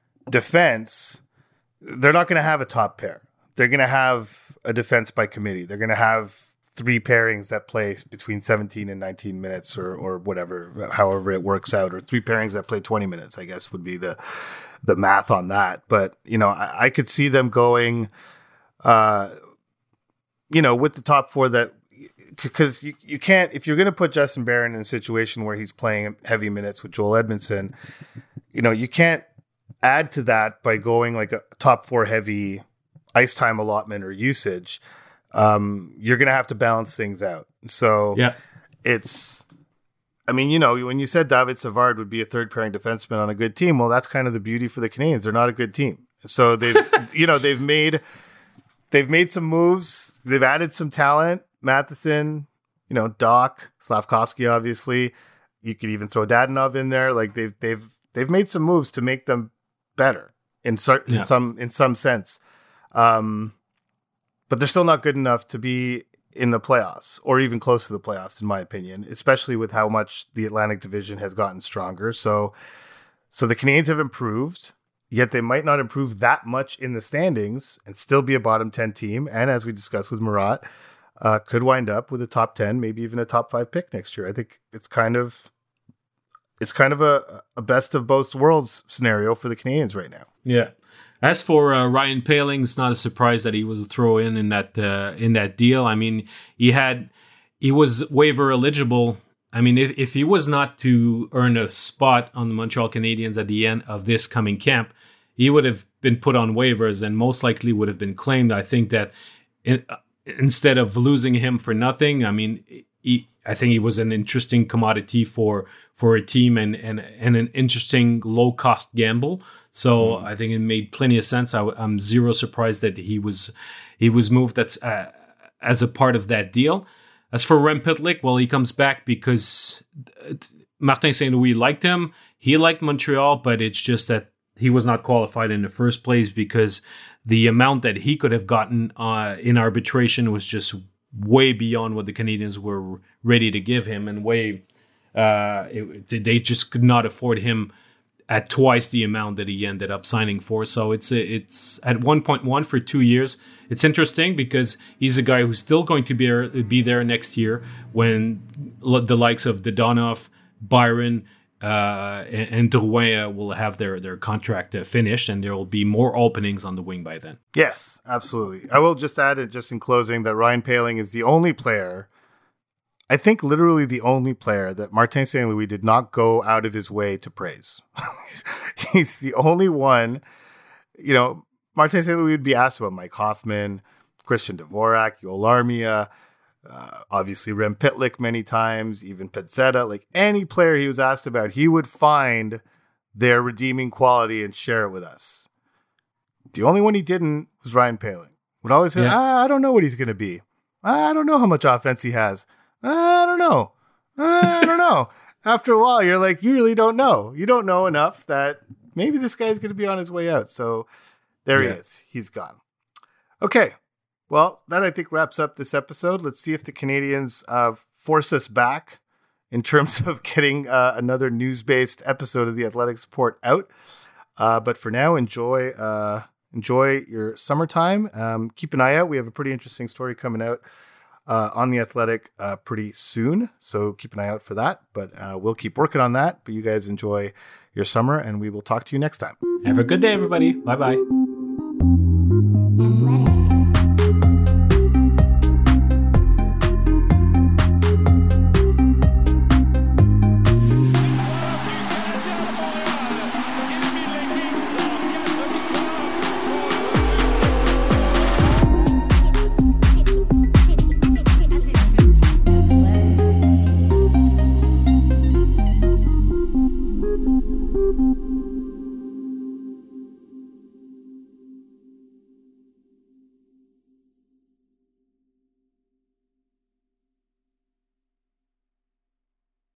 defense, they're not going to have a top pair. They're going to have a defense by committee. They're going to have three pairings that play between seventeen and nineteen minutes or or whatever, however it works out, or three pairings that play twenty minutes, I guess would be the the math on that. But, you know, I, I could see them going, uh, you know, with the top four that, because you, you can't, if you're going to put Justin Barron in a situation where he's playing heavy minutes with Joel Edmondson, you know, you can't add to that by going like a top four heavy ice time allotment or usage. Um, you're going to have to balance things out. So yeah, it's, I mean, you know, when you said David Savard would be a third pairing defenseman on a good team, well, that's kind of the beauty for the Canadiens. They're not a good team. So they've, you know, they've made, they've made some moves. They've added some talent. Matheson, you know, Doc, Slavkovsky, obviously. You could even throw Dadonov in there. Like they've, they've, they've made some moves to make them better in certain, yeah. in some, in some sense. Um, but they're still not good enough to be in the playoffs or even close to the playoffs, in my opinion, especially with how much the Atlantic Division has gotten stronger. So, so the Canadiens have improved, yet they might not improve that much in the standings and still be a bottom ten team. And as we discussed with Murat, uh, could wind up with a top ten, maybe even a top five pick next year. I think it's kind of, it's kind of a, a best of both worlds scenario for the Canadiens right now. Yeah. As for uh, Ryan Poehling, it's not a surprise that he was thrown in in that uh, in that deal. I mean, he had he was waiver eligible. I mean, if, if he was not to earn a spot on the Montreal Canadiens at the end of this coming camp, he would have been put on waivers and most likely would have been claimed. I think that in, uh, instead of losing him for nothing, I mean, he, I think he was an interesting commodity for for a team and and, and an interesting low cost gamble. So mm. I think it made plenty of sense. I, I'm zero surprised that he was he was moved that's uh, as a part of that deal. As for Rem Pitlick, well, he comes back because Martin Saint Louis liked him. He liked Montreal, but it's just that he was not qualified in the first place because the amount that he could have gotten uh, in arbitration was just way beyond what the Canadiens were ready to give him, and way uh, it, they just could not afford him at twice the amount that he ended up signing for. So it's it's at one point one for two years. It's interesting because he's a guy who's still going to be be there next year when the likes of Dadonov, Byron, uh, and, and Drouin uh, will have their, their contract uh, finished, and there will be more openings on the wing by then. Yes, absolutely. I will just add it just in closing that Ryan Poehling is the only player, I think literally the only player that Martin Saint Louis did not go out of his way to praise. He's the only one, you know, Martin Saint Louis would be asked about Mike Hoffman, Christian Dvorak, Joel Armia, uh, obviously Rem Pitlick many times, even Pezzetta. Like any player he was asked about, he would find their redeeming quality and share it with us. The only one he didn't was Ryan Poehling. Would always say, yeah. ah, I don't know what he's going to be. I don't know how much offense he has. I don't know. I don't know. After a while, you're like, you really don't know. You don't know enough that maybe this guy's going to be on his way out. So there yeah. he is. He's gone. Okay. Well, that I think wraps up this episode. Let's see if the Canadians uh, force us back in terms of getting uh, another news-based episode of The Athletic Report out. Uh, but for now, enjoy uh, enjoy your summertime. Um, keep an eye out. We have a pretty interesting story coming out uh, on The Athletic uh, pretty soon. So keep an eye out for that. But uh, we'll keep working on that. But you guys enjoy your summer, and we will talk to you next time. Have a good day, everybody. Bye-bye.